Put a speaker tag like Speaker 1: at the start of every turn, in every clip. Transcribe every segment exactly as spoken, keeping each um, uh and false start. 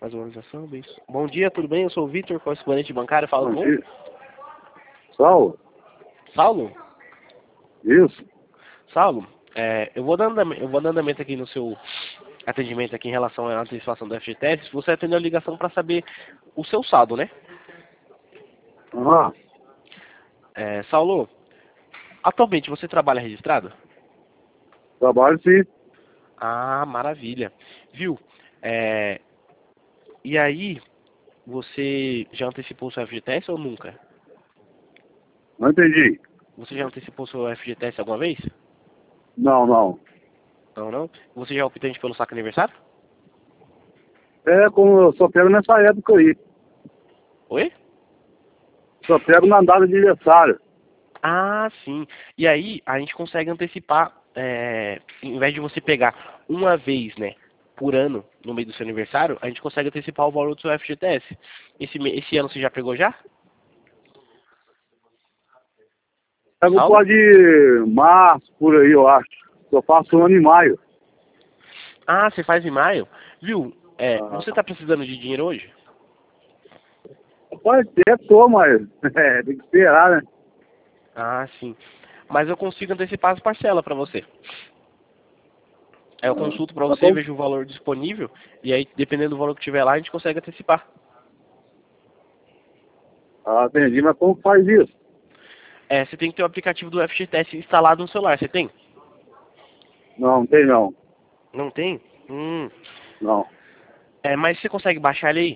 Speaker 1: faz valorização, bem. Bom dia, tudo bem? Eu sou o Vitor, correspondente bancário, fala com...
Speaker 2: Saulo?
Speaker 1: Saulo?
Speaker 2: Isso.
Speaker 1: Saulo, é, eu, vou dando, eu vou dando andamento aqui no seu atendimento aqui em relação à antecipação do F G T S. Você atendeu a ligação para saber o seu saldo, né?
Speaker 2: Aham.
Speaker 1: É, Saulo, atualmente você trabalha registrado?
Speaker 2: Trabalho sim.
Speaker 1: Ah, maravilha. Viu? É, e aí, você já antecipou o seu F G T S ou nunca?
Speaker 2: Não entendi.
Speaker 1: Você já antecipou o seu F G T S alguma vez?
Speaker 2: Não, não.
Speaker 1: Não, não? Você já é optante pelo saque aniversário?
Speaker 2: É como eu só pego nessa época aí.
Speaker 1: Oi?
Speaker 2: Só pego na data de aniversário.
Speaker 1: Ah, sim. E aí, a gente consegue antecipar, é, em vez de você pegar uma vez, né, por ano, no meio do seu aniversário, a gente consegue antecipar o valor do seu F G T S. Esse, me- esse ano você já pegou já?
Speaker 2: Pego
Speaker 1: Saulo?
Speaker 2: pode março, por aí, eu acho. Eu faço um ano em maio.
Speaker 1: Ah, você faz em maio? Viu? É,
Speaker 2: Ah.
Speaker 1: você tá precisando de dinheiro hoje?
Speaker 2: Pode ter, tô, mas é, tem que esperar, né?
Speaker 1: Ah, sim. Mas eu consigo antecipar as parcelas para você. Aí eu
Speaker 2: Ah.
Speaker 1: consulto para
Speaker 2: Mas
Speaker 1: você,
Speaker 2: como...
Speaker 1: vejo o valor disponível, e aí, dependendo do valor que tiver lá, a gente consegue antecipar.
Speaker 2: Ah, entendi, mas como faz isso?
Speaker 1: É, você tem que ter o aplicativo do F G T S instalado no celular, você tem?
Speaker 2: Não, não tem não.
Speaker 1: Não tem? Hum.
Speaker 2: Não.
Speaker 1: É, mas você consegue baixar ele aí?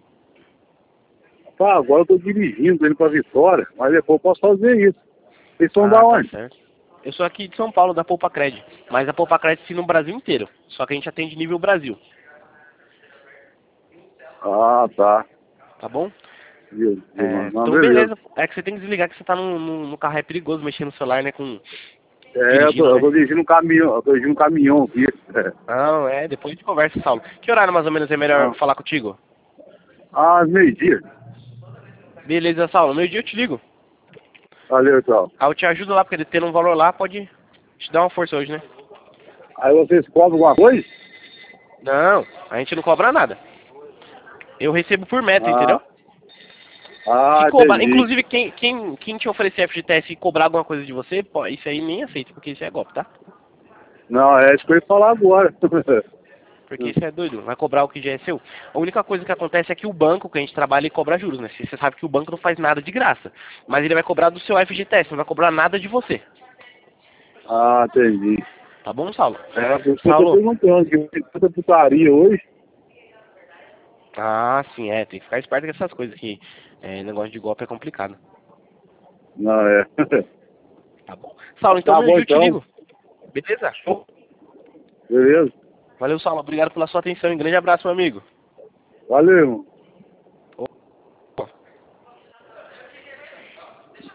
Speaker 2: Tá, agora eu tô dirigindo, tô indo pra Vitória, mas depois eu posso fazer isso. Vocês são da
Speaker 1: Ah, tá
Speaker 2: onde?
Speaker 1: certo. Eu sou aqui de São Paulo, da Poupa Cred. Mas a Poupa Cred sim no Brasil inteiro. Só que a gente atende nível Brasil.
Speaker 2: Ah, tá.
Speaker 1: Tá bom?
Speaker 2: Viu?
Speaker 1: É,
Speaker 2: Não,
Speaker 1: então
Speaker 2: beleza.
Speaker 1: beleza. É que você tem que desligar que você tá no, no, no carro. É perigoso mexer no celular, né? Com,
Speaker 2: É, eu tô,
Speaker 1: dirigindo,
Speaker 2: eu
Speaker 1: né?
Speaker 2: tô dirigindo um caminhão, eu tô dirigindo um caminhão aqui.
Speaker 1: Não, é. Depois a gente conversa, Saulo. Que horário mais ou menos é melhor
Speaker 2: Ah,
Speaker 1: falar contigo?
Speaker 2: ah meio-dia.
Speaker 1: Beleza, Saulo. Meio dia eu te ligo.
Speaker 2: Valeu, tchau.
Speaker 1: Aí eu te ajudo lá, porque tendo um valor lá pode te dar uma força hoje, né?
Speaker 2: Aí vocês cobram alguma coisa?
Speaker 1: Não, a gente não cobra nada. Eu recebo por meta, entendeu?
Speaker 2: Ah,
Speaker 1: Se
Speaker 2: ah,
Speaker 1: cobrar,
Speaker 2: entendi.
Speaker 1: inclusive quem, quem, quem te oferecer F G T S e cobrar alguma coisa de você, pô, isso aí nem aceita, porque isso é golpe, tá?
Speaker 2: Não, é isso que eu ia falar agora.
Speaker 1: Porque isso é doido, vai cobrar o que já é seu. A única coisa que acontece é que o banco que a gente trabalha ele cobra juros, né? Você sabe que o banco não faz nada de graça. Mas ele vai cobrar do seu F G T S, não vai cobrar nada de você.
Speaker 2: Ah, entendi.
Speaker 1: Tá bom, Saulo?
Speaker 2: É, por isso que eu tô
Speaker 1: Saulo?
Speaker 2: perguntando, que tem tanta putaria hoje.
Speaker 1: Ah, sim, é, tem que ficar esperto com essas coisas que é, negócio de golpe é complicado.
Speaker 2: Não, é.
Speaker 1: Tá bom. Saulo, então
Speaker 2: Tá
Speaker 1: meio
Speaker 2: bom
Speaker 1: dia eu te
Speaker 2: então.
Speaker 1: ligo. Beleza? Show.
Speaker 2: Beleza?
Speaker 1: Valeu, Saulo. Obrigado pela sua atenção e um grande abraço, meu amigo.
Speaker 2: Valeu, irmão.